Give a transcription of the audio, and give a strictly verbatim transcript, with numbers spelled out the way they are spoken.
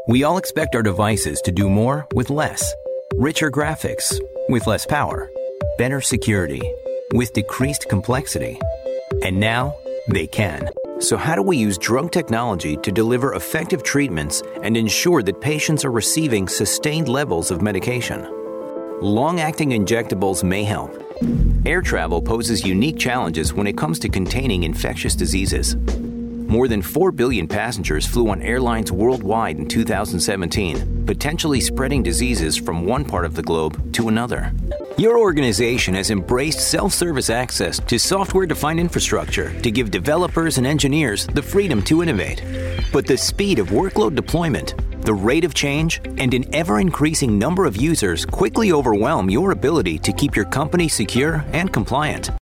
We all expect our devices to do more with less. Richer graphics with less power. Better security with decreased complexity. And now, they can. So how do we use drug technology to deliver effective treatments and ensure that patients are receiving sustained levels of medication? Long-acting injectables may help. Air travel poses unique challenges when it comes to containing infectious diseases. More than four billion passengers flew on airlines worldwide in two thousand seventeen, potentially spreading diseases from one part of the globe to another. Your organization has embraced self-service access to software-defined infrastructure to give developers and engineers the freedom to innovate. But the speed of workload deployment, the rate of change, and an ever-increasing number of users quickly overwhelm your ability to keep your company secure and compliant.